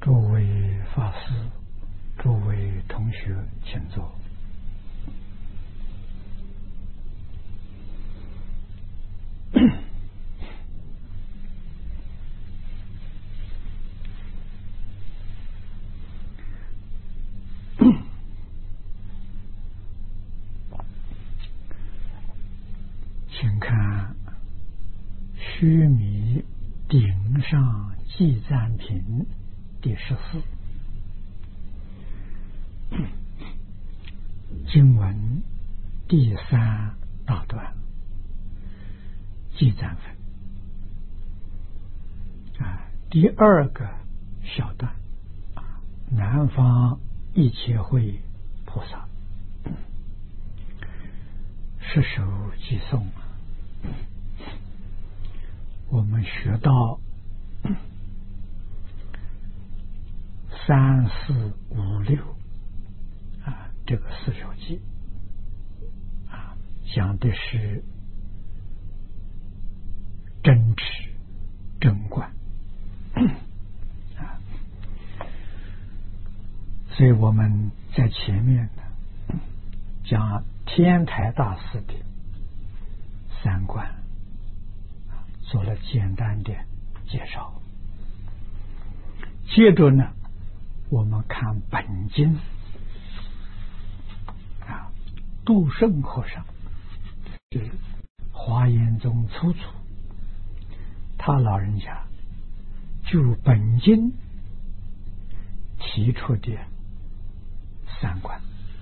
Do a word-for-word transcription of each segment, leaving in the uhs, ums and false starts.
诸位法师，诸位同学，请坐。请看须弥顶上记赞品第十四经文第三大段记赞分啊，第二个小段啊，南方一切会菩萨十首偈颂。我们学到三四五六啊，这个四首偈啊，讲的是真持真观啊，所以我们在前面呢讲天台大师的三观做了简单的介绍。接着呢，我们看本经啊，杜胜和尚是华严宗粗祖，他老人家就本经提出的三观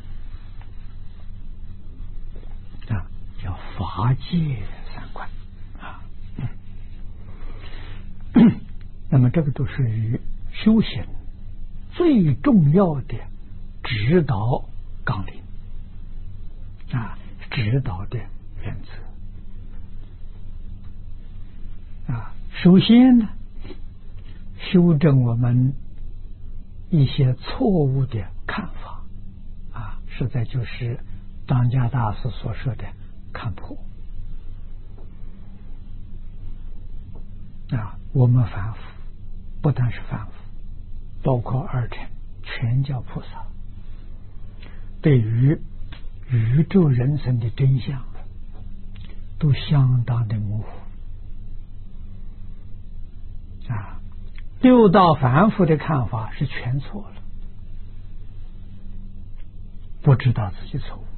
啊，叫法界三观啊。那么这个都属于修行最重要的指导纲领啊，指导的原则啊。首先呢，修正我们一些错误的看法啊，实在就是当家大师所说的看破啊。我们凡夫不但是凡夫，包括二乘全教菩萨，对于宇宙人生的真相都相当的模糊啊。六道凡夫的看法是全错了，不知道自己错误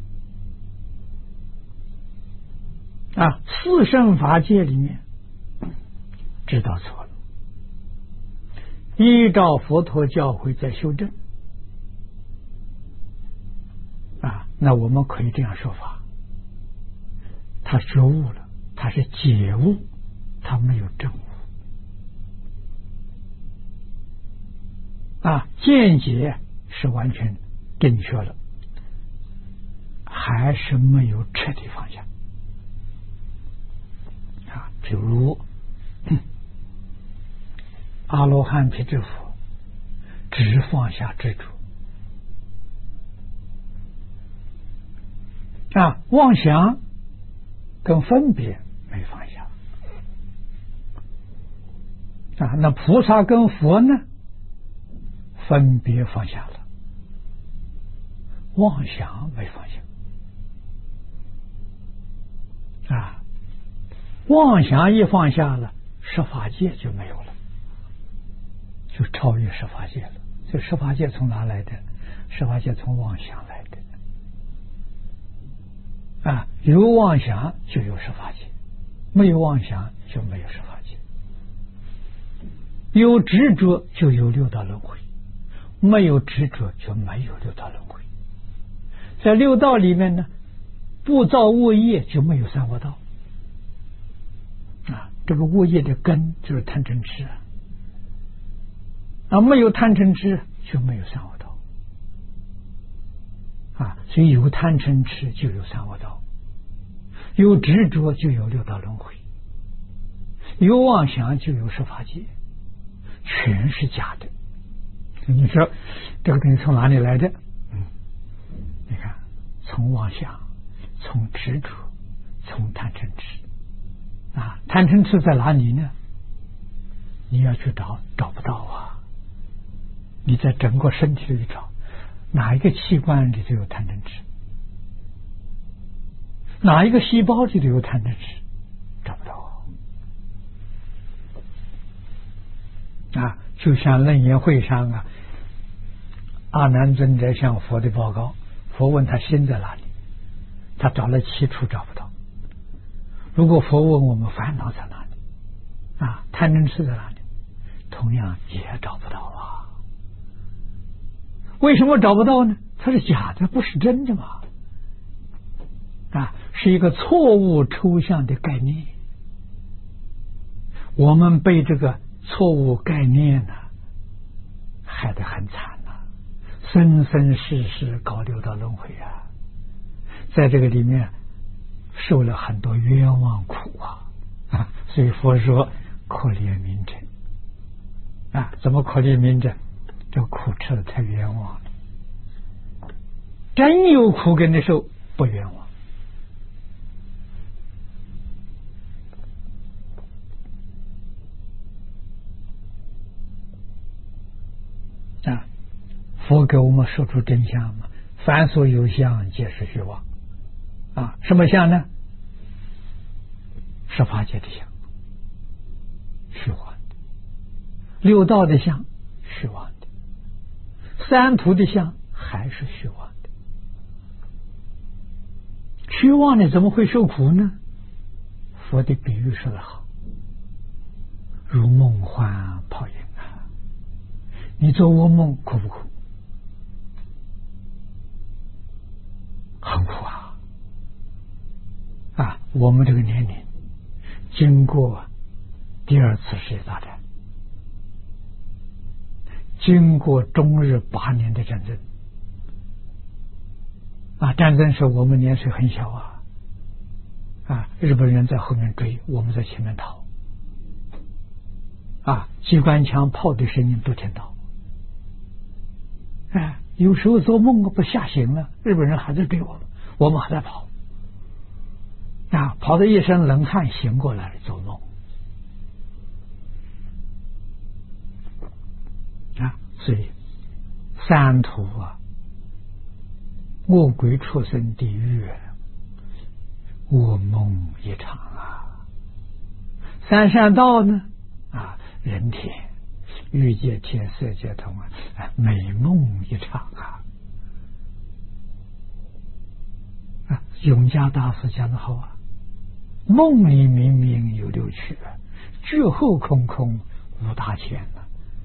啊。四圣法界里面知道错了，依照佛陀教诲在修正啊，那我们可以这样说法，他觉悟了，他是解悟，他没有证悟啊，见解是完全正确了，还是没有彻底放下啊。比如阿罗汉辟支佛只放下执着啊，妄想跟分别没放下啊。那菩萨跟佛呢，分别放下了，妄想没放下啊。妄想一放下了，十法界就没有了，就超越十法界了。这十法界从哪来的？十法界从妄想来的啊，有妄想就有十法界，没有妄想就没有十法界，有执着就有六道轮回，没有执着就没有六道轮回。在六道里面呢，不造恶业就没有三恶道啊。这个恶业的根就是贪嗔痴啊，啊，没有贪嗔痴就没有三恶道啊。所以有贪嗔痴就有三恶道，有执着就有六道轮回，有妄想就有十法界，全是假的。你说这个东西从哪里来的？嗯，你看，从妄想，从执着，从贪嗔痴啊。贪嗔痴在哪里呢？你要去找，找不到啊。 你在整个身体里找，哪一个器官里头有贪嗔痴？哪一个细胞里头有贪嗔痴？找不到啊！就像楞严会上啊，阿难尊者向佛的报告，佛问他心在哪里，他找了七处找不到。如果佛问我们烦恼在哪里啊，贪嗔痴在哪里，同样也找不到啊。为什么找不到呢？它是假的，不是真的嘛。啊，是一个错误抽象的概念。我们被这个错误概念呢害得很惨呐、啊，生生世世搞六道轮回啊，在这个里面受了很多冤枉苦啊啊！所以佛说可怜悯者啊，怎么可怜悯者？这苦吃的太冤枉了，真有苦跟你受，不冤枉。啊，佛给我们说出真相嘛，凡所有相，皆是虚妄。啊，什么相呢？十法界的相，虚妄的；六道的相，虚妄的；三途的相，还是虚妄的。虚妄的怎么会受苦呢？佛的比喻说得好，如梦幻泡影啊！你做噩梦苦不苦？很苦啊！啊，我们这个年龄经过第二次世界大战，经过中日八年的战争啊，战争时我们年岁很小啊，啊，日本人在后面追，我们在前面逃，啊，机关枪炮的声音都听到，哎，有时候做梦不吓醒了，日本人还在追我们，我们还在跑，啊，跑得一身冷汗，醒过来了，做梦啊，所以三途啊，恶鬼畜生地狱，噩梦一场啊。三善道呢啊，人天、欲界天、色界通啊，美梦一场啊。啊，永嘉大师讲得好啊，梦里明明有六趣，觉后空空无大千啊。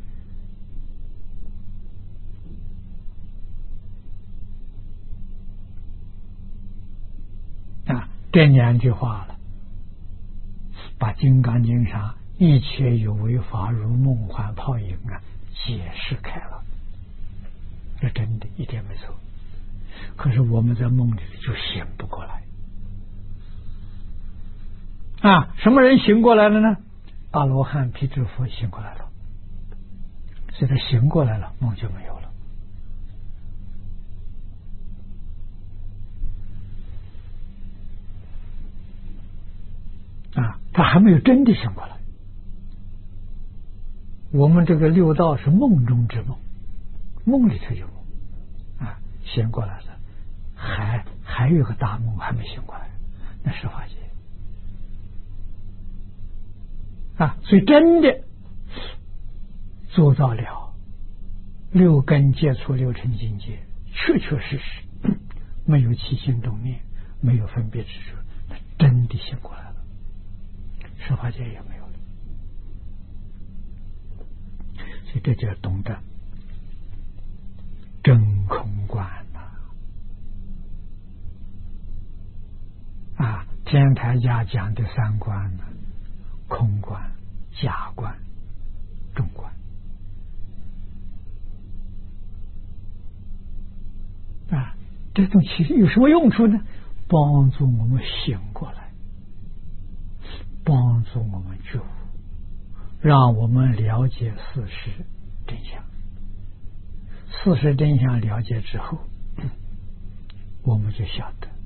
啊，这两句话了，把《金刚经》上一切有为法如梦幻泡影啊解释开了，这真的一点没错。可是我们在梦里就醒不过来啊！什么人醒过来了呢？阿罗汉、辟支佛醒过来了，所以他醒过来了，梦就没有了。啊，他还没有真的醒过来。我们这个六道是梦中之梦，梦里头有梦啊，醒过来了，还还有个大梦还没醒过来，那是法界啊，所以真的做到了六根接触六尘境界，确确实实没有起心动念，没有分别执着，那真的醒过来了，十法界也没有了。所以这就要懂得真空观呐、啊！啊，天台家讲的三观呢、啊，空观、假观、中观啊，这东西有什么用处呢？帮助我们醒过来，帮助我们觉悟，让我们了解事实真相。事实真相了解之后，我们就晓得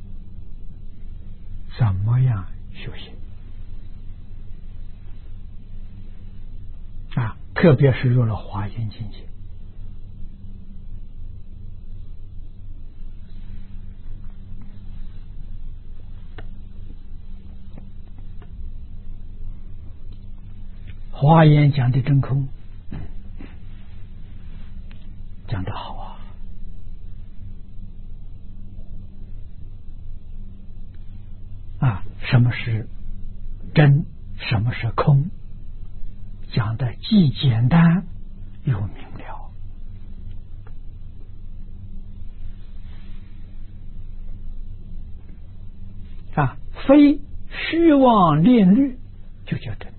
怎么样修行啊，特别是入了华严境界华严讲的真空，讲得好啊！啊，什么是真，什么是空，讲的既简单又明了。啊，非虚妄念虑就叫真。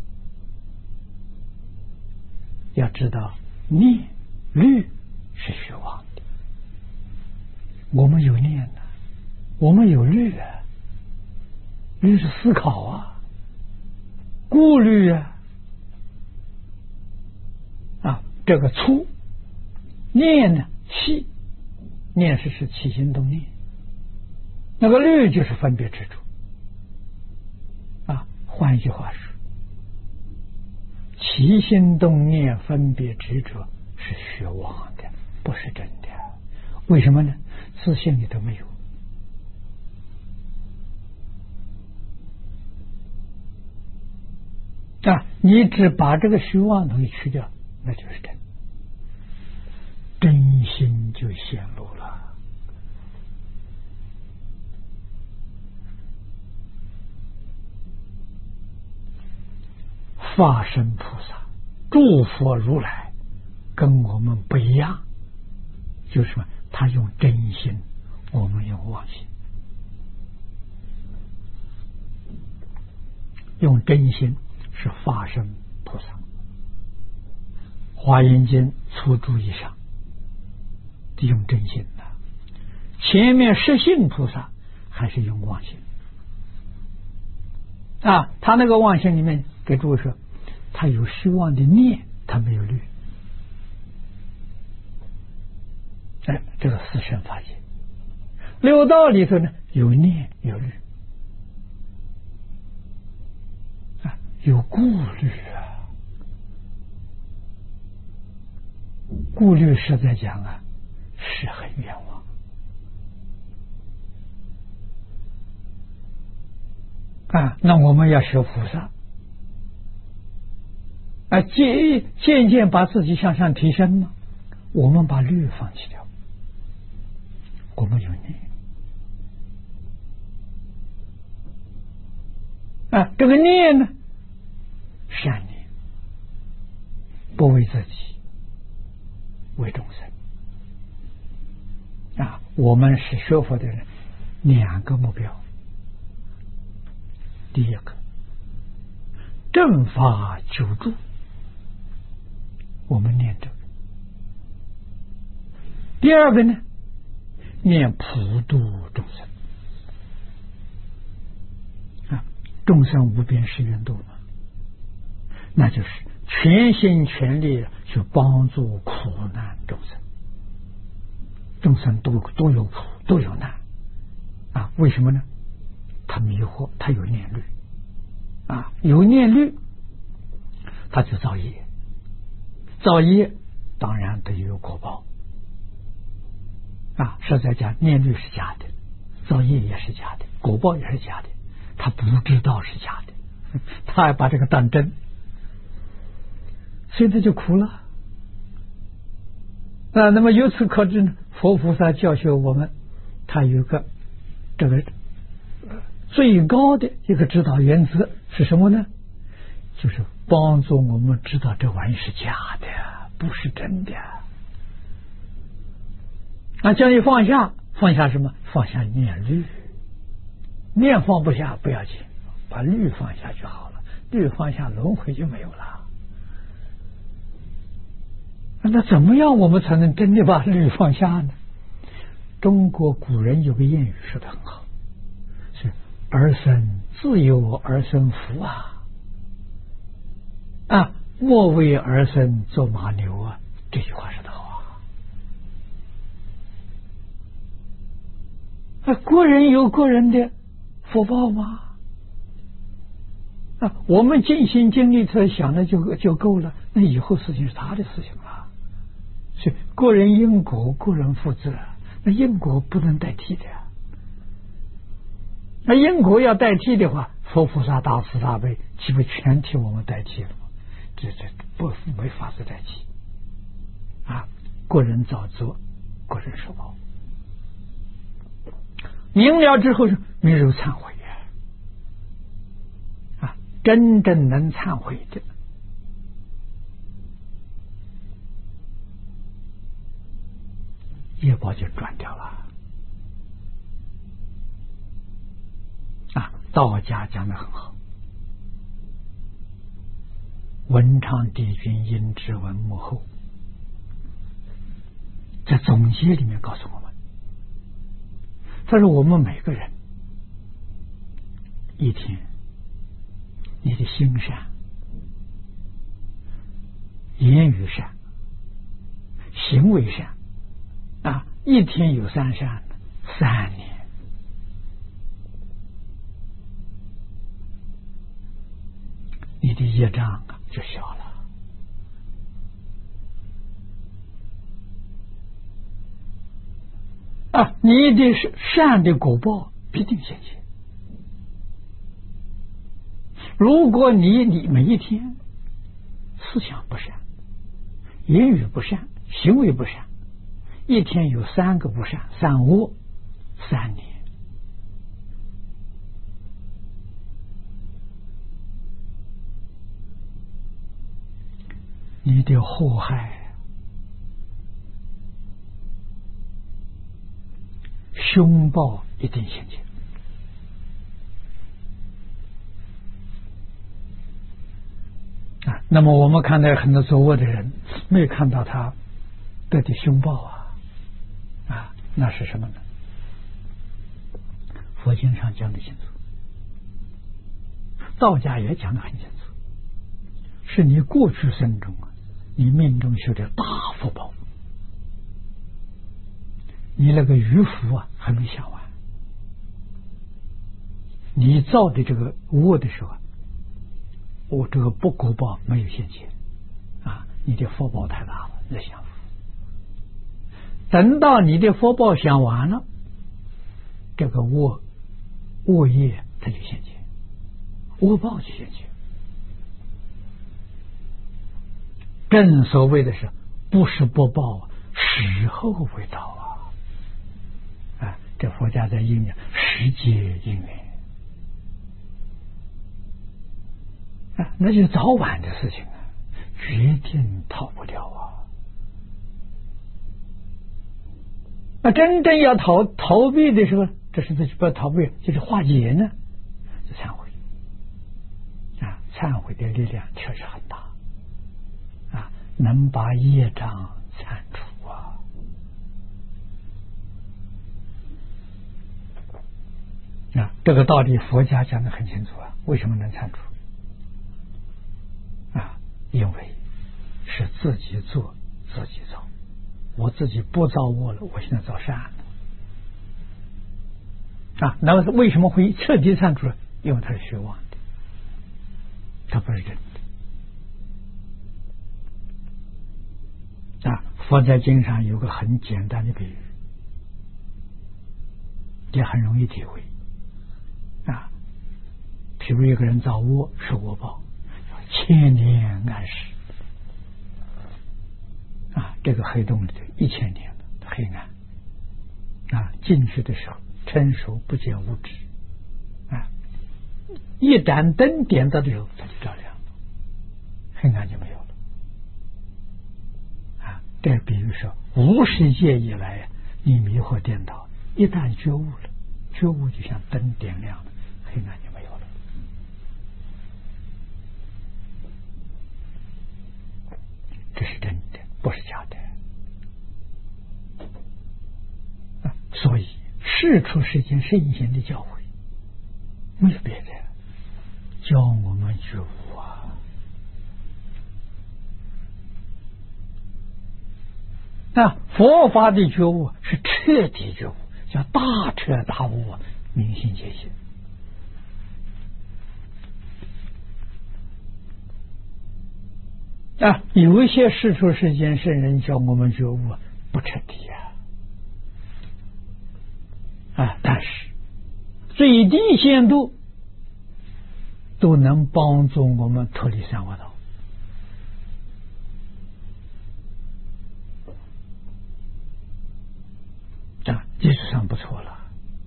要知道念虑是虚妄的，我们有念呢，我们有虑啊，虑是思考啊，顾虑啊，啊，这个粗念呢细，念是是起心动念，那个虑就是分别执着啊。换一句话说，起心动念分别执着是虚妄的，不是真的。为什么呢？自信里都没有。啊，你只把这个虚妄东西去掉，那就是真，真心就显露了。法身菩萨、诸佛如来跟我们不一样，就是说他用真心，我们用妄心。用真心是法身菩萨，华严经初注以上用真心的，前面实性菩萨还是用妄心啊。他那个妄心里面给诸位说，他有虚妄的念，他没有虑。哎，这个四圣法界六道里头呢，有念有虑啊，有顾虑啊。顾虑实在讲啊，是很冤枉啊。那我们要学菩萨啊，渐渐渐把自己向上提升嘛。我们把虑放弃掉，我们有念啊。这个念呢，善念，不为自己，为众生啊。我们是学佛的人，两个目标。第一个，正法久住，我们念这个。第二个呢，念普度众生啊，众生无边誓愿度嘛，那就是全心全力去帮助苦难众生。众生都都有苦，都有难啊。为什么呢？他迷惑，他有念虑啊，有念虑，他就造业，造业当然得有果报啊。实在讲，念虑是假的，造业也是假的，果报也是假的，他不知道是假的，他还把这个当真，所以他就苦了啊。那么由此可知呢，佛菩萨教学我们，他有个这个最高的一个指导原则是什么呢？就是帮助我们知道这玩意是假的，不是真的。那叫你放下，放下什么？放下念虑，念放不下不要紧，把虑放下就好了，虑放下轮回就没有了。那怎么样我们才能真的把虑放下呢？中国古人有个谚语说得很好，是儿孙自有儿孙福啊，啊，莫为儿孙做马牛啊，这句话说得好啊。啊，国人有国人的福报吗？啊，我们尽心尽力去想的就就够了，那以后事情是他的事情了。是个人因果，个人负责，那因果不能代替的。那因果要代替的话，佛菩萨大慈大悲岂不全替我们代替了吗？ 这这不没法子在起啊！个人造作，个人受报。明了之后是没有忏悔呀！啊，真正能忏悔的，业报就转掉了。啊，道家讲得很好，文昌帝君阴之文幕后，在总结里面告诉我们，他说我们每个人一天，你的心善，言语善，行为善啊，一天有三善，三年。你的业障啊就小了啊！你的善的果报必定显现。如果你你每一天思想不善，言语不善，行为不善，一天有三个不善，三恶，三年。你的祸害、凶报一定显现啊！那么我们看到很多作恶的人，没有看到他得的凶报啊啊！那是什么呢？佛经上讲得清楚，道家也讲得很清楚，是你过去生中啊。你命中修的大福报，你那个余福啊还没享完，你造的这个恶的时候，我这个不果报没有现前啊，你的福报太大了，在享福。等到你的福报享完了，这个恶恶业它就现前，恶报就现前。正所谓的是不是不报，时候未到啊！啊，这佛家在应讲时节因缘啊，那就是早晚的事情啊，决定逃不掉啊！那真正要逃逃避的时候，这是不要逃避，就是化解呢，是忏悔啊！忏悔的力量确实很大。能把业障铲除啊！啊，这个道理佛家讲得很清楚啊。为什么能铲除？啊，因为是自己做自己造，我自己不造恶了，我现在造善了啊。那么为什么会彻底铲除？因为它是虚妄的，它不是真的。啊，佛在经上有个很简单的比喻，也很容易体会啊。譬如一个人造恶受恶报，千年暗示啊，这个黑洞里头一千年的黑暗啊，进去的时候成熟不见五指啊，一盏灯点到的时候它就照亮了，黑暗就没有了。这比如说无世界以来你迷惑颠倒，一旦觉悟了，觉悟就像灯点亮了，黑暗就没有了。这是真的，不是假的啊！所以事出世间圣贤的教诲没有别的，教我们觉悟啊。那佛法的觉悟是彻底觉悟，叫大彻大悟，明心见性啊。有一些世出世间圣人教我们觉悟不彻底啊，啊，但是最低限度都能帮助我们脱离三恶道基础上不错了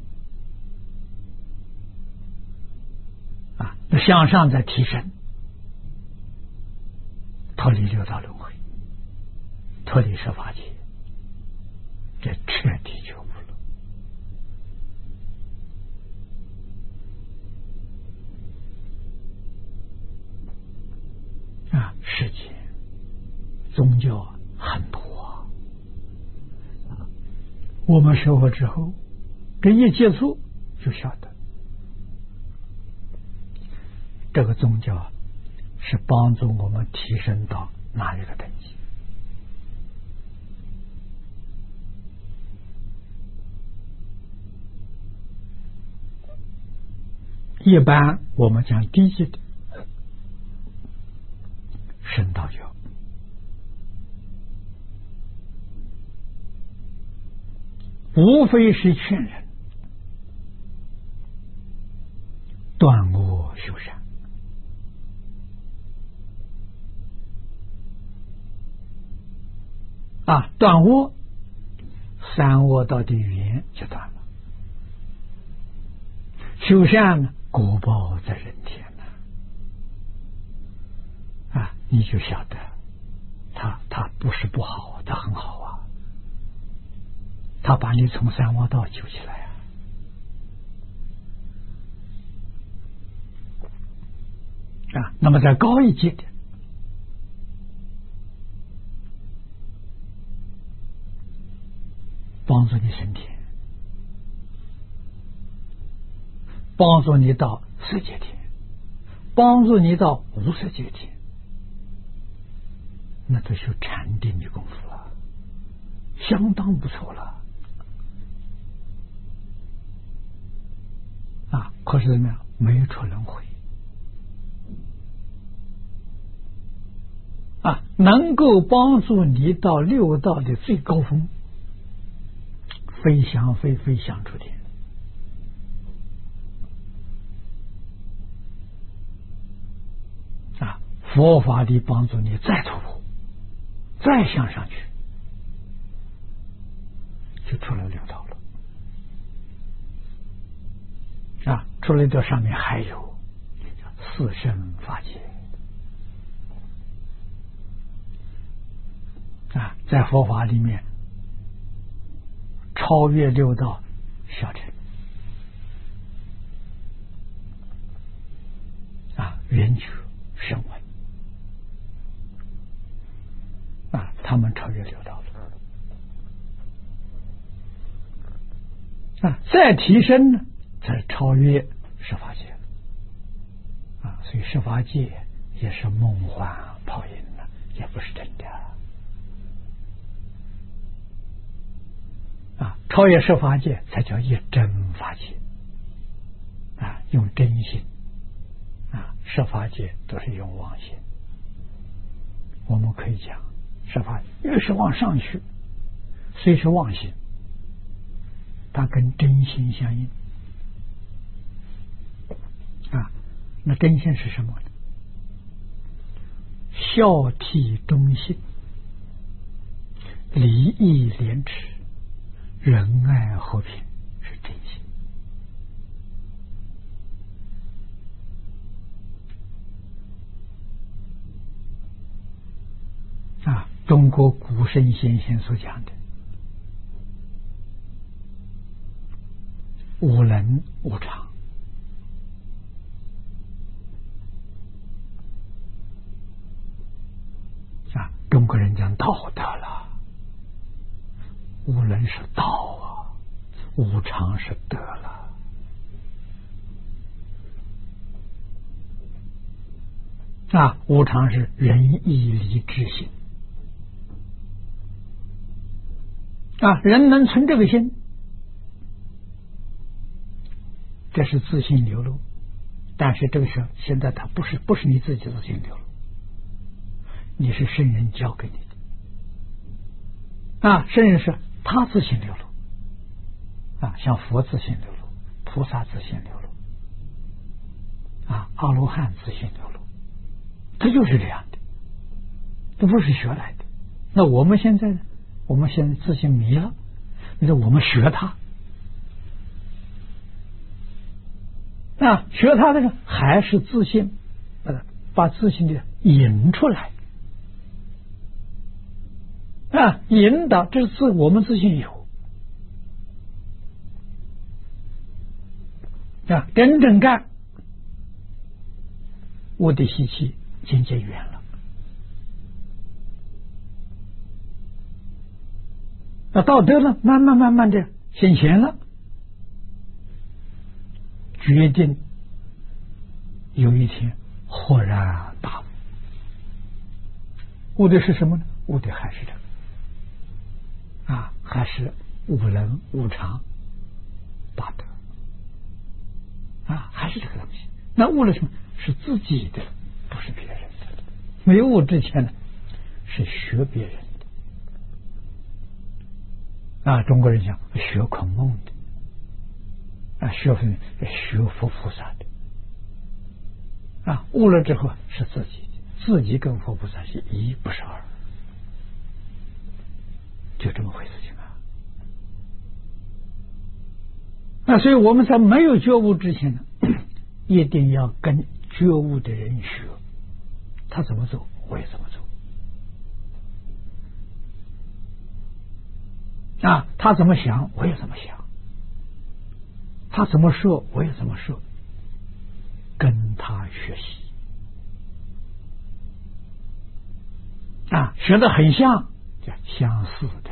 啊。那向上再提升，脱离六道轮回，脱离十法界，这彻底觉悟了啊！世界宗教很多啊，我们学佛之后跟一接触就晓得，这个宗教是帮助我们提升到哪一个等级。一般我们讲低级的神道教，无非是劝人断恶修善啊，断恶，三恶道的缘就断了；修善呢，果报在人天呢啊，你就晓得，他他不是不好，他很好啊，他把你从三恶道救起来啊。啊，那么再高一阶的，帮助你升天，帮助你到色界天，帮助你到无色界天，那都是禅定的功夫了，相当不错了啊！可是怎么样？没有出轮回啊，能够帮助你到六道的最高峰，飞翔飞飞翔出天啊！佛法的帮助你再突破，再向上去，就出了六道了啊！出了这上面还有四圣法界啊，在佛法里面超越六道小乘啊，圆觉、声闻啊，他们超越六道了啊，再提升呢，才超越十法界啊，所以十法界也是梦幻泡影了，也不是真的啊。超越十法界才叫一真法界啊，用真心啊，十法界都是用妄心。我们可以讲，十法越是往上去，虽是妄心，它跟真心相应啊。那真心是什么呢？孝悌忠信，礼义廉耻，仁爱和平，是真心啊。中国古圣先贤所讲的无能无常啊，中国人讲道德了，无能是道啊，无常是德了啊，无常是仁义礼智信啊，人能存这个心，这是自信流露。但是这个时候，现在它不是不是你自己自信流露，你是圣人教给你的啊。圣人是他自信流露啊，像佛自信流露，菩萨自信流露啊，阿罗汉自信流露，这就是这样的，这不是学来的。那我们现在呢？我们现在自信迷了，那我们学他， 啊，学他的时候还是自信，呃，把自信的引出来啊，引导这是我们自信有啊，真正干，我的习气境界远了。那道德呢，慢慢慢慢的显现了，决定有一天豁然大悟。悟的是什么呢？悟的还是这个啊，还是悟人悟常大德啊，还是这个东西。那悟了什么？是自己的，不是别人的。没悟之前呢，是学别人的啊。中国人讲学孔孟的啊，学分学佛菩萨的啊。悟了之后是自己的，自己跟佛菩萨是一，不是二，就这么回事情啊。那所以我们在没有觉悟之前呢，一定要跟觉悟的人学，他怎么做我也怎么做啊，他怎么想我也怎么想，他怎么说我也怎么说，跟他学习啊，学得很像叫相似的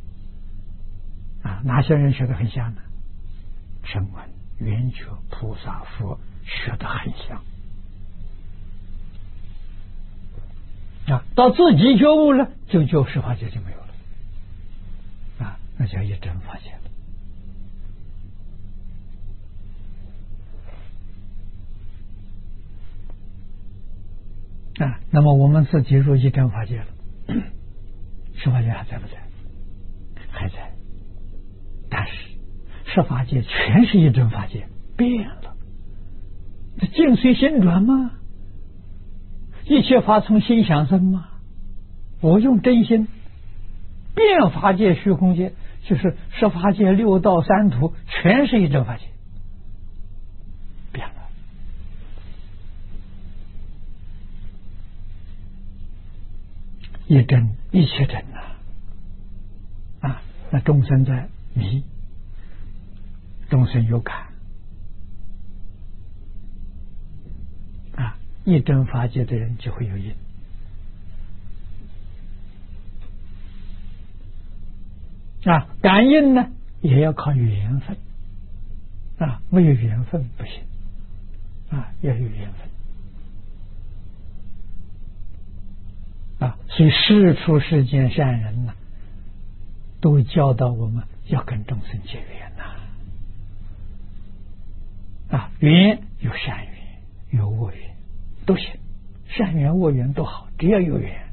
啊。哪些人学得很像呢？声闻缘觉菩萨佛学得很像啊，到自己觉悟了，就就十法界就没有了啊，那叫一真法界了啊。那么我们自己入一真法界了，十法界还在不在？还在，但是十法界全是一真法界，变了，这境随心转吗？一切法从心想生吗？我用真心变法界虚空界，就是十法界六道三途全是一真法界，变了。一真一切真呐啊！那众生在迷，众生有感啊，一真法界的人就会有因啊。感应呢也要靠缘分啊，没有缘分不行啊，要有缘分啊。所以世出世间善人呢，都教导我们要跟众生结缘呐啊，缘有善缘有恶缘都行，善缘恶缘都好，只要有缘。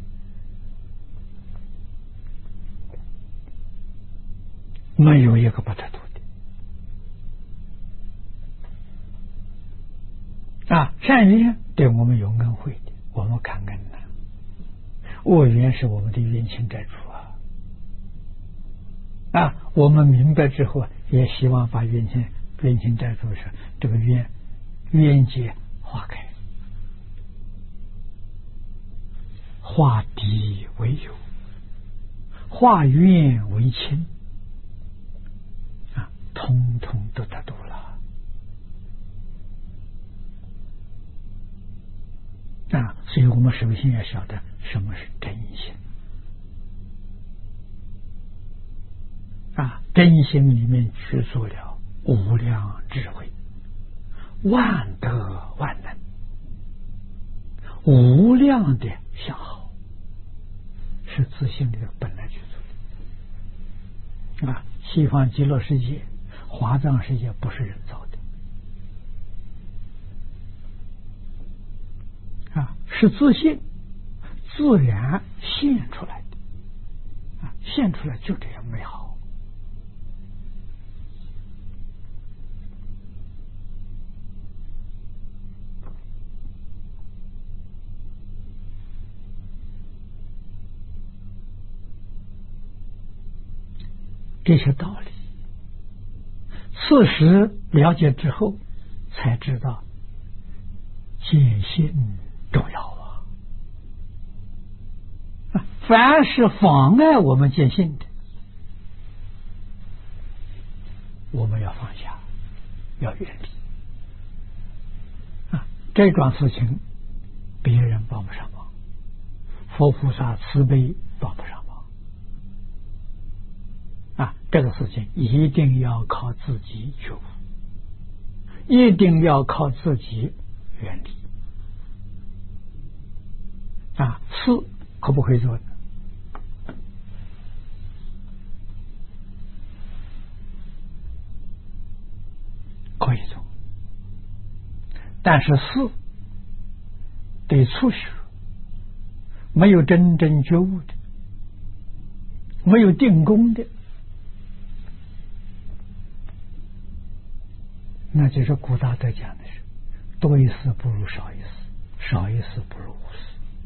没有一个不得度的啊！善缘对我们有恩惠的，我们感恩呐；恶缘是我们的冤亲债主啊！啊，我们明白之后，也希望把冤亲冤亲债主是这个冤冤结化开，化敌为友，化冤为亲。通通都得度了啊！所以我们首先要晓得什么是真心啊！真心里面去做了无量智慧，万德万能，无量的相好，是自性里的本来去做啊！西方极乐世界华藏世界不是人造的啊，是自性自然现出来的啊，现出来就这样美好。这些道理，此时了解之后， 才知道见性重要啊！凡是妨碍我们见性的，我们要放下，要远离啊！这桩事情别人帮不上忙，佛菩萨慈悲帮不上忙啊！这个事情一定要靠自己觉悟，一定要靠自己远离啊！是可不可以做呢？可以做，但是是对初学没有真正觉悟的，没有定功的，那就是古大德讲的是多一事不如少一事，少一事不如无事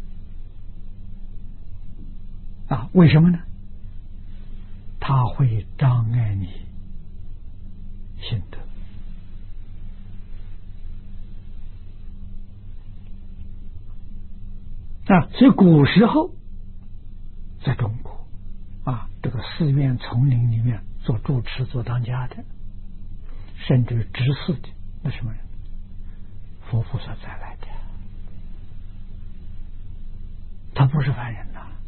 啊！为什么呢？它会障碍你心得啊！所以古时候在中国啊，这个寺院丛林里面做住持做当家的，甚至执事的，那什么人？佛菩萨再来的，他不是凡人呐、啊，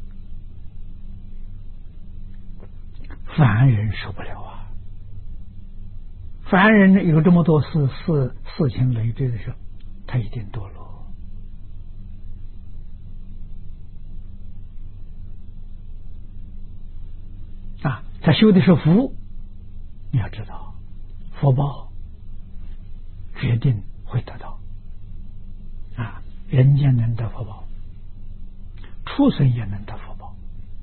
凡人受不了啊！凡人有这么多事事事情累赘的时候，他一定堕落。啊，他修的是福，你要知道，福报决定会得到。啊，人间能得福报，畜生也能得福报，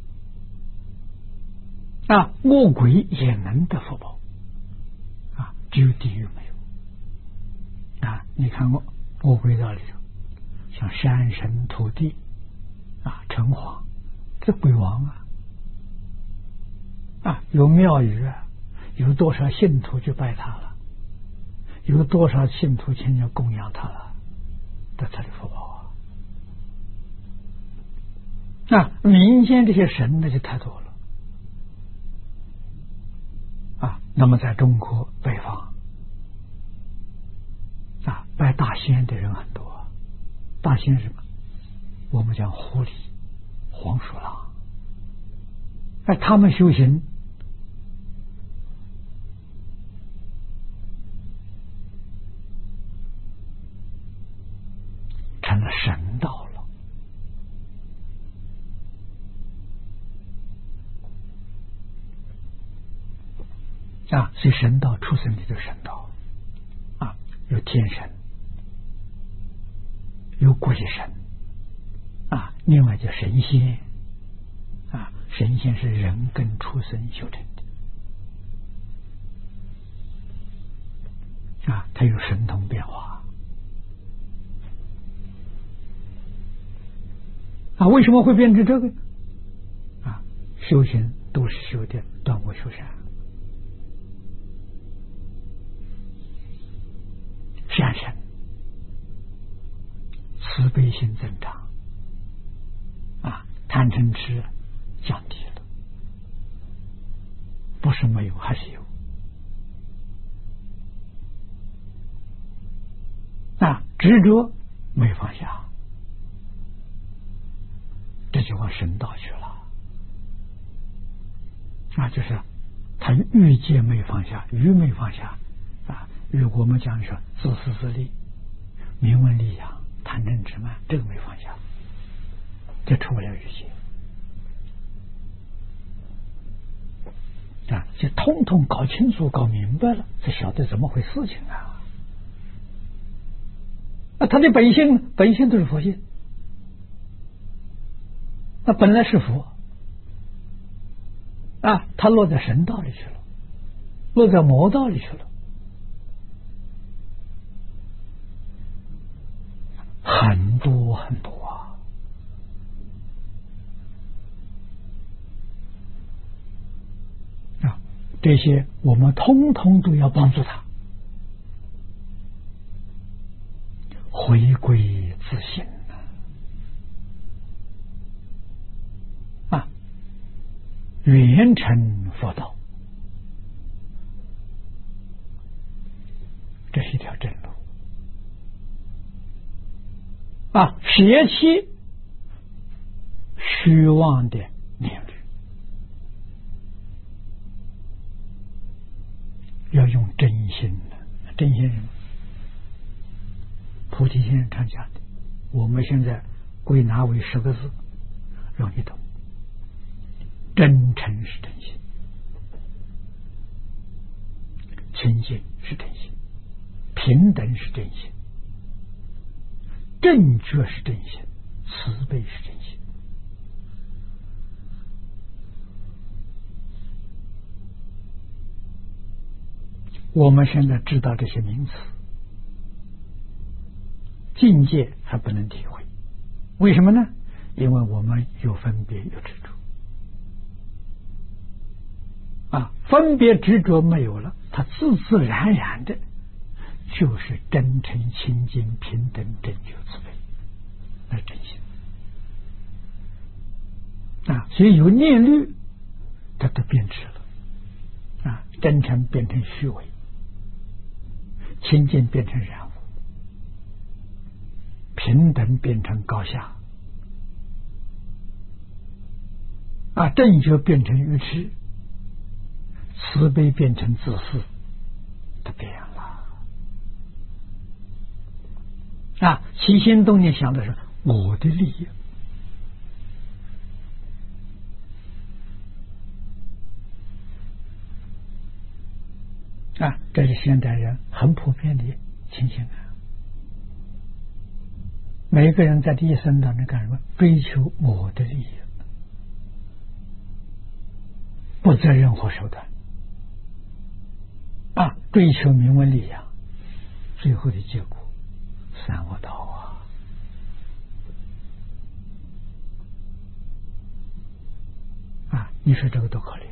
啊，恶鬼也能得福报，啊，只有地狱没有。啊，你看过恶鬼道里头，像山神、土地，啊，城隍，这鬼王啊。啊，有庙宇啊，有多少信徒去拜他了，有多少信徒前去供养他了，得这里福报啊！啊，民间这些神那就太多了啊。那么在中国北方啊，拜大仙的人很多。大仙是什么？我们讲狐狸、黄鼠狼。哎，他们修行成了神道了啊！所以神道出生的就是神道啊，有天神，有鬼神啊，另外叫神仙啊，神仙是人跟畜生修成的啊，它有神通变化啊。为什么会变成这个啊？修行都是修的断恶修善，善神慈悲心增长啊，贪嗔痴降低了，不是没有，还是有啊。执着没放下，这就往神道去了啊。就是他欲界没放下，欲没放下啊。欲我们讲说自私自利、名闻利养、贪嗔痴慢，这个没放下，这出不了欲界啊。这通通搞清楚、搞明白了，才晓得怎么回事情啊。那他的本性，本性都是佛性，那本来是佛啊，他落在神道里去了，落在魔道里去了，很多很多啊。啊，这些我们通通都要帮助他回归自性啊，圆成佛道，这是一条正路啊！撇弃虚妄的念虑，要用真心的。真心什么？菩提先生常讲的，我们现在归纳为十个字，容易懂：真诚是真心，清净是真心，平等是真心，正觉是真心，慈悲是真心。我们现在知道这些名词，境界还不能体会，为什么呢？因为我们有分别有执着啊，分别执着没有了，它自自然然的就是真诚清净平等正觉慈悲，那是真心啊。所以有念虑，它都变质了啊，真诚变成虚伪，清净变成染污，平等变成高下啊，正觉变成愚痴，慈悲变成自私，都变了啊！起心动念想的是我的利益啊，这是现代人很普遍的情形啊。每个人在这一生当中干什么？追求我的利益，不择任何手段啊，追求名闻利养，最后的结果三恶道啊！啊，你说这个多可怜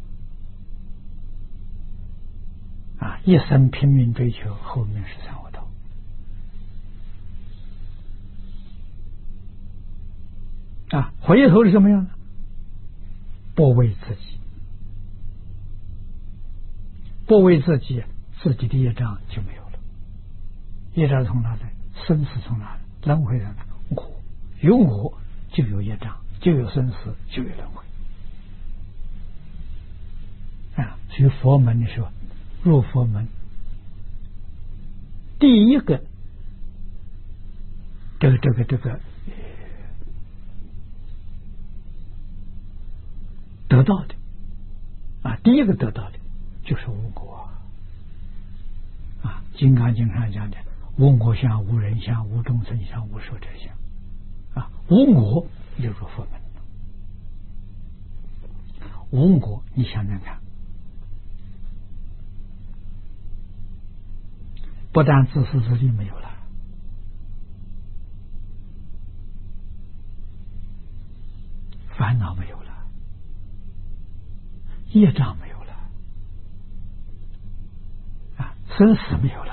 啊！一生拼命追求，后面是三恶道啊！回头是什么样呢？不为自己。不为自己，自己的业障就没有了。业障从哪来？生死从哪来？轮回在哪？我有我就有业障，就有生死，就有轮回啊！所以佛门的时候，入佛门第一个这个这个这个得到的啊，第一个得到的就是无我啊，《金刚经》上讲的无我相、无人相、无众生相、无寿者相啊，无我就入佛门。无我，你想想看，不但自私自利没有了，烦恼没有了，业障没有了，啊，生死没有了，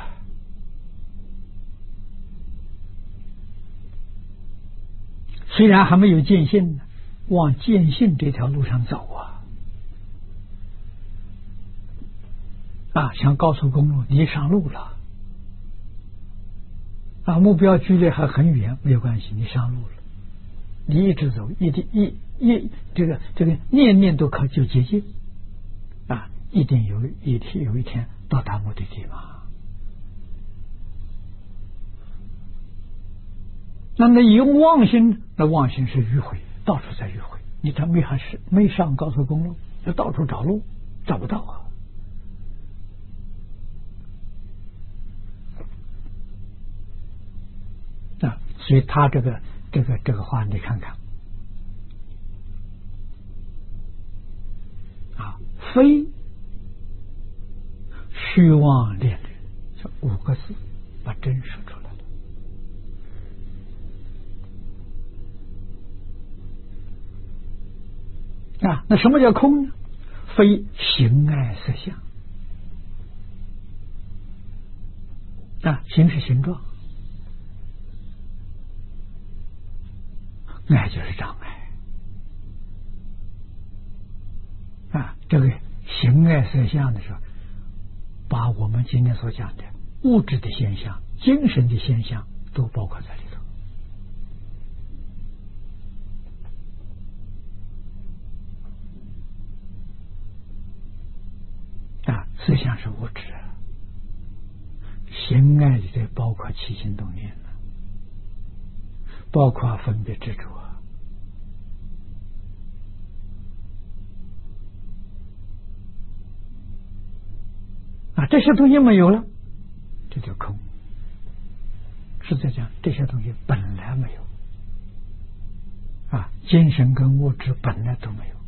虽然还没有见性呢，往见性这条路上走啊。啊，像高速公路，你上路了，啊，目标距离还很远，没有关系，你上路了，你一直走，一定一一这个这个念念都靠就接近，啊，一定有一天有一天到达目的地嘛。那么有妄心，那妄心是迂回，到处在迂回，你他没还是没上高速公路，就到处找路，找不到啊。啊，所以他这个这个这个话，你看看啊，非虚妄念虑，这五个字把真说出来了啊。那什么叫空呢？非形爱色相啊，形是形状那就是障碍啊！这个形爱色相的时候，把我们今天所讲的物质的现象、精神的现象都包括在里头啊。思想是物质，形爱里头包括起心动念，包括分别执着啊，这些东西没有了，这就空。实在讲，这些东西本来没有啊，精神跟物质本来都没有。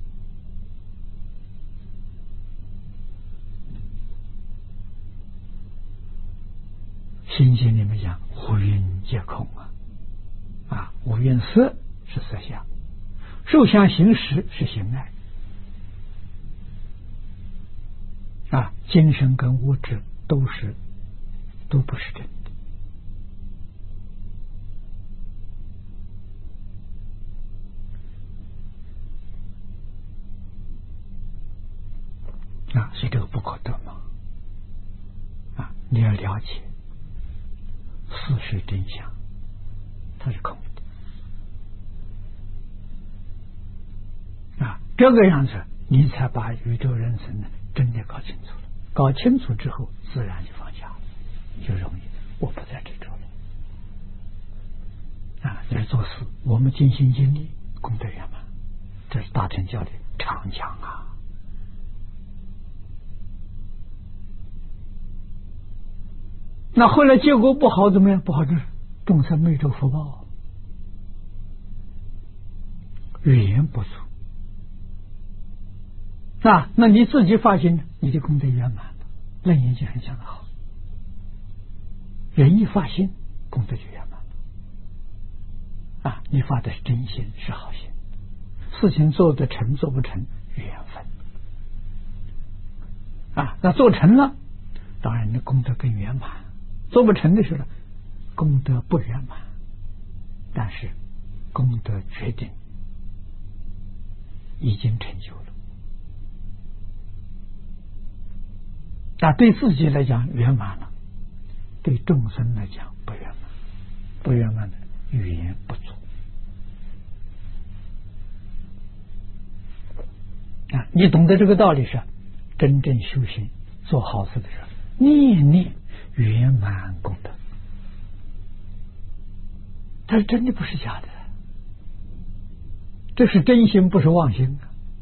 心经里面讲五蕴皆空啊，啊，五蕴色是色相，受想行识是形爱啊，精神跟物质都是都不是真的啊，所以这个不可得嘛啊，你要了解事实真相，它是空的啊，这个样子你才把宇宙人生呢真的搞清楚了。搞清楚之后，自然就放下，就容易，我不再执着了啊！这是做事，我们尽心尽力，功德圆满，这是大乘教的常讲啊。那后来结果不好怎么样？不好就是众生没有福报，语言不足啊。那你自己发心，你的功德圆满了，楞严经很讲的好，人一发心，功德就圆满了啊。你发的是真心，是好心，事情做得成做不成缘分啊。那做成了，当然你的功德更圆满。做不成的时候，功德不圆满，但是功德决定已经成就了。那对自己来讲圆满了，对众生来讲不圆满，不圆满的语言不足啊！你懂得这个道理是，真正修行做好事的时候，念念圆满功德，它是真的，不是假的，这是真心，不是妄心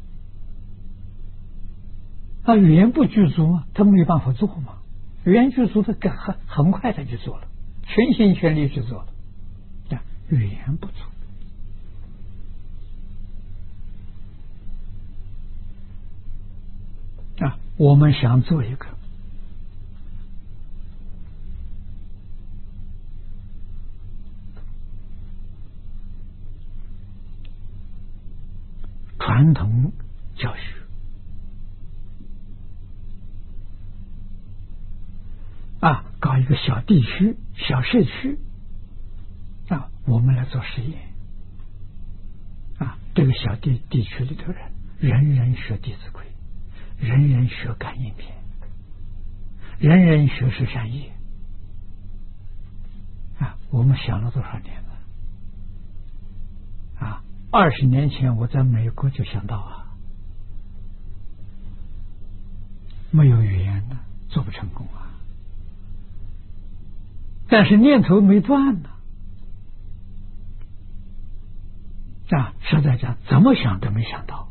啊！啊，语言不具足嘛，他没有办法做嘛。语言具足的，很很快他就做了，全心全力去做了。啊，语言不足啊，我们想做一个传统教学啊，搞一个小地区、小社区啊，我们来做实验啊。这个小地地区里头人，人人学《弟子规》，人人学感应篇，人人学十善业啊。我们想了多少年了啊？二十年前我在美国就想到啊，没有语言呢，做不成功啊。但是念头没断呢啊！实在讲，怎么想都没想到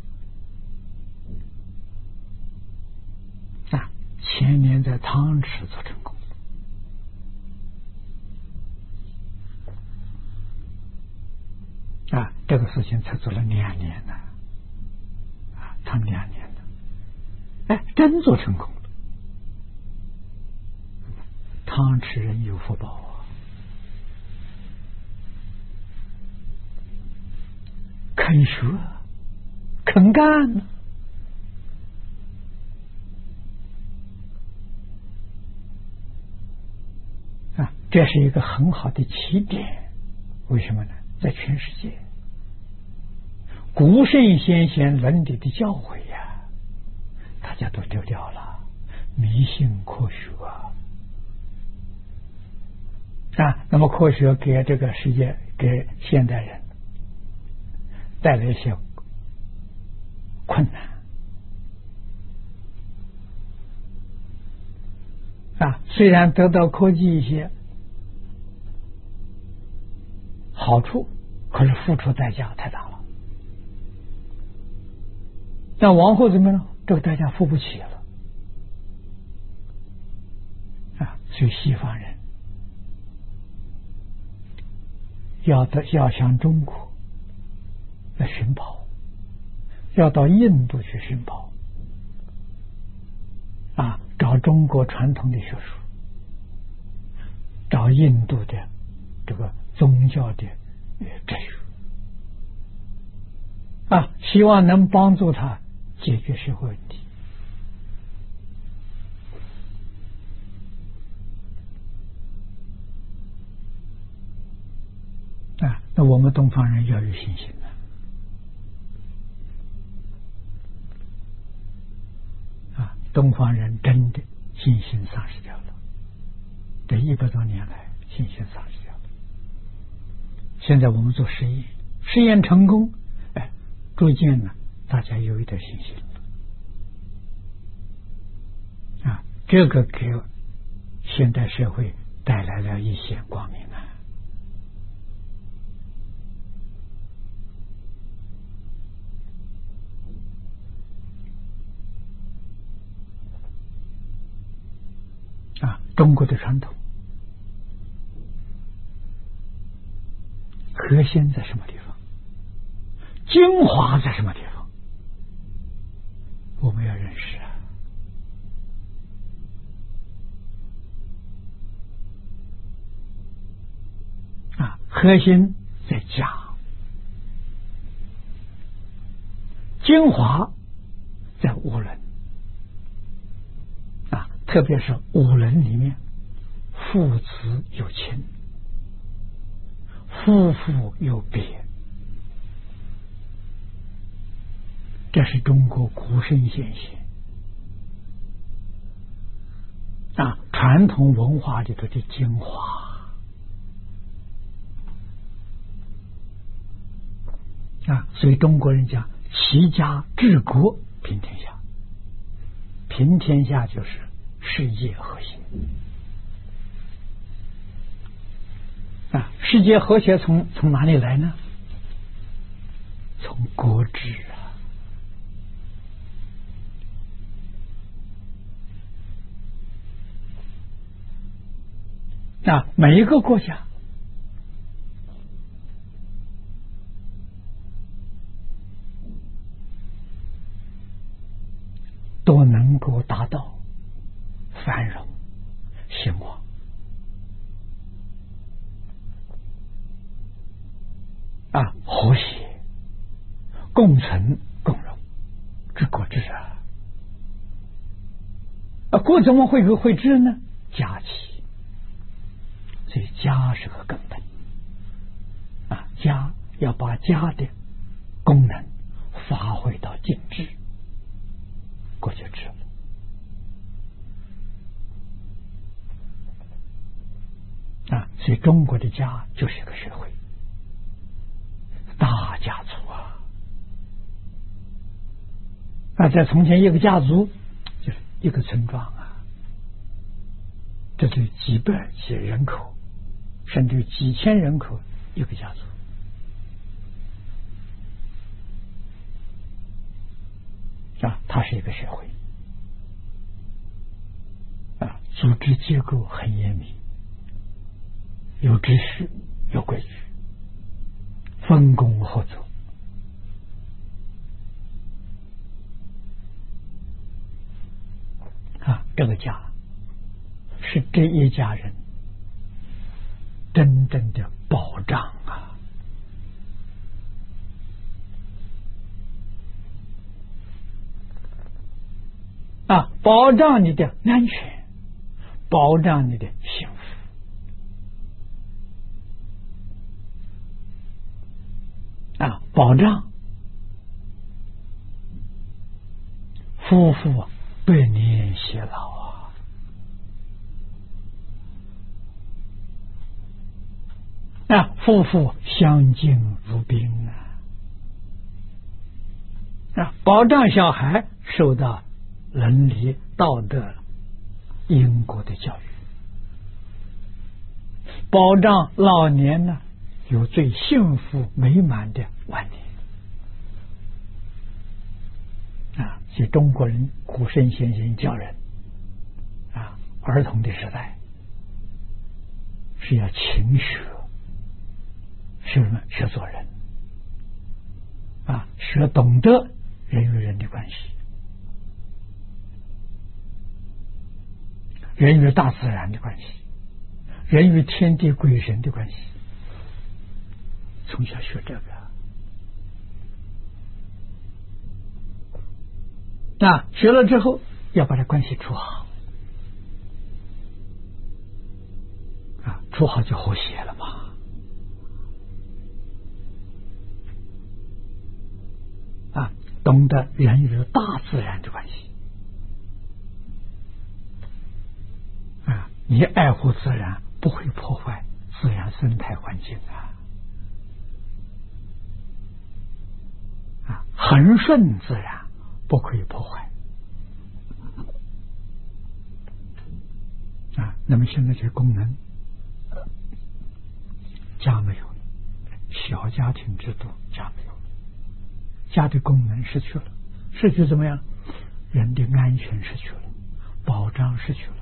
啊！前年在汤池做成功啊！这个事情才做了两年呢啊，他们两年了，哎，真做成功了。汤池人有福报啊，肯学肯干呢啊，这是一个很好的起点。为什么呢？在全世界古圣先贤伦理的教诲呀，大家都丢掉了，迷信科学啊！啊，那么科学给这个世界，给现代人带来一些困难啊。虽然得到科技一些好处，可是付出代价太大了。那往后怎么样？这个代价付不起了啊！所以西方人要的要向中国来寻宝，要到印度去寻宝啊，找中国传统的学术，找印度的这个宗教的哲学啊，希望能帮助他解决社会问题啊。那我们东方人要有信心啊！东方人真的信心丧失掉了，这一百多年来信心丧失掉了。现在我们做实验，实验成功，哎，逐渐呢，大家有一点信心了啊！这个给现代社会带来了一线光明啊！啊，中国的传统核心在什么地方？精华在什么地方？我们要认识啊！啊，核心在家，精华在五伦啊，特别是五伦里面，父子有亲，夫妇有别，这是中国古圣先贤啊传统文化里头的精华啊。所以中国人讲齐家治国平天下，平天下就是世界和谐啊。世界和谐从从哪里来呢？从国治啊。啊，每一个国家都能够达到繁荣兴旺啊，和谐共存共荣，治国治啊。啊，国怎么会会治呢？家齐。所以家是个根本啊，家要把家的功能发挥到尽致，国就治了啊。所以中国的家就是一个社会，大家族啊。那在从前一个家族就是一个村庄啊，这就几百几人口，甚至几千人口一个家族啊，它是一个社会啊，组织结构很严密，有秩序，有规矩，分工合作啊。这个家是这一家人真正的保障啊！啊，保障你的安全，保障你的幸福啊！保障夫妇百年偕老啊！啊，夫妇相敬如宾啊！啊，保障小孩受到伦理道德因果的教育，保障老年呢有最幸福美满的晚年啊！所以中国人古圣先贤教人啊，儿童的时代是要勤学，学什么？学做人啊，学懂得人与人的关系，人与大自然的关系，人与天地鬼神的关系，从小学这个啊，学了之后要把这关系处好啊，处好就和谐了嘛。啊，懂得人与大自然的关系啊，你爱护自然，不会破坏自然生态环境啊。啊，恒顺自然，不可以破坏啊。那么现在这个功能家没有了，小家庭制度家没有了，家的功能失去了，失去怎么样？人的安全失去了，保障失去了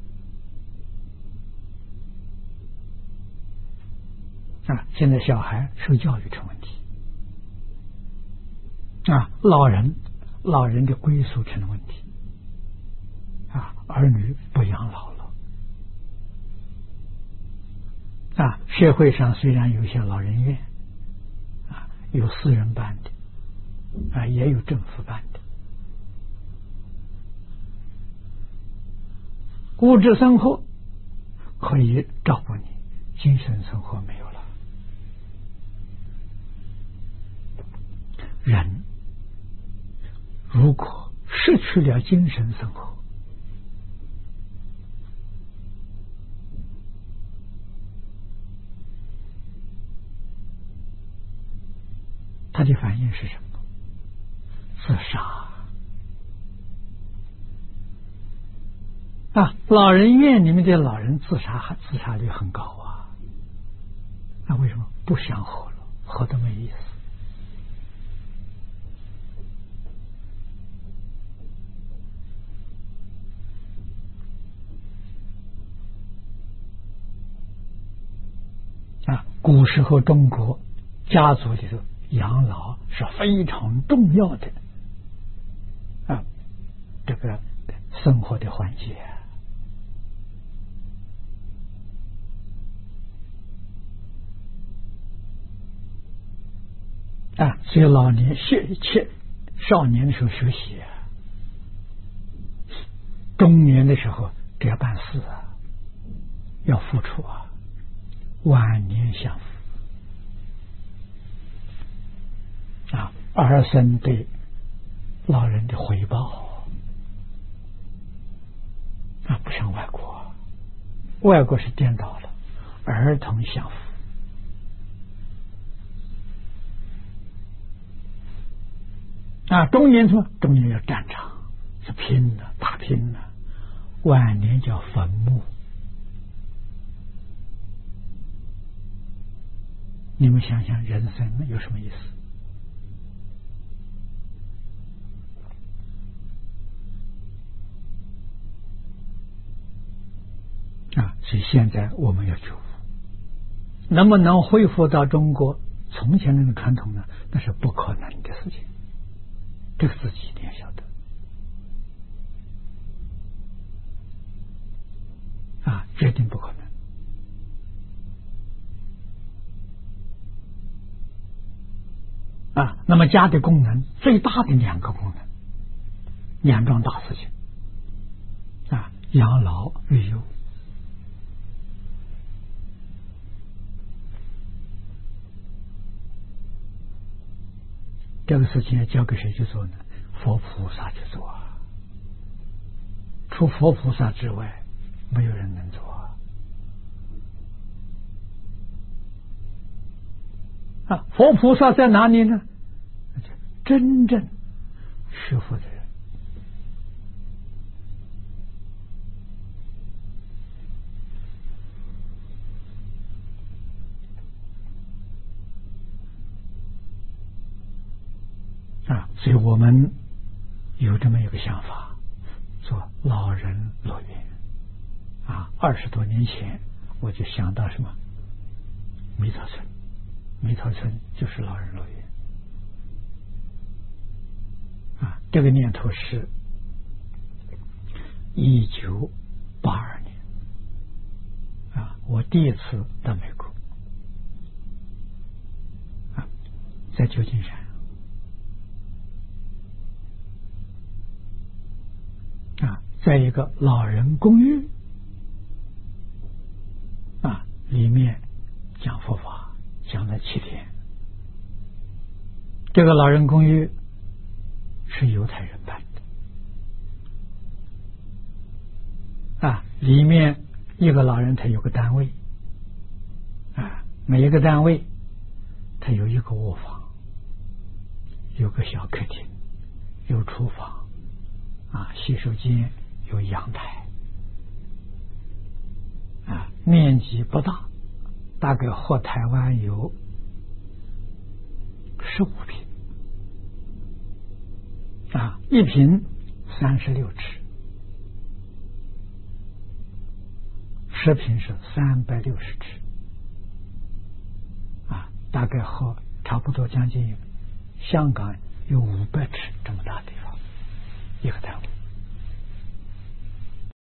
啊。现在小孩受教育成问题啊，老人老人的归宿成了问题啊，儿女不养老了啊。社会上虽然有些老人院啊，有私人办的啊，也有政府办的，物质生活可以照顾你，精神生活没有了。人如果失去了精神生活，他的反应是什么？自杀啊！老人院里面的老人自杀自杀率很高啊，那为什么？不想活了，活得没意思啊。古时候中国家族里头养老是非常重要的啊，这个生活的环节啊。所以老年学切少年的时候学习，中年的时候这要办事啊，要付出啊，晚年享福啊，儿孙对老人的回报啊，不像外国，外国是颠倒了，儿童享福啊。中年什么？中年要战场，是拼的，打拼的；晚年叫坟墓。你们想想，人生有什么意思？啊，所以现在我们要觉悟，能不能恢复到中国从前那个传统呢？那是不可能的事情，这个自己一定要晓得啊，决定不可能啊。那么家的功能最大的两个功能，两桩大事情啊，养老育幼。这个事情要交给谁去做呢？佛菩萨去做啊！ 除佛菩萨之外，没有人能做啊！佛菩萨在哪里呢？真正学佛的人啊！所以我们有这么一个想法，做老人乐园啊！二十多年前我就想到什么弥陀村，弥陀村就是老人乐园啊！这个念头是一九八二年啊，我第一次到美国啊，在旧金山啊，在一个老人公寓啊，里面讲佛法，讲了七天。这个老人公寓是犹太人办的啊，里面一个老人他有个单位啊，每一个单位他有一个卧房，有个小客厅，有厨房啊，洗手间，有阳台啊，面积不大，大概和台湾有十五平啊，一平三十六尺，十平是三百六十尺啊，大概和差不多将近香港有五百尺这么大地方一个单位。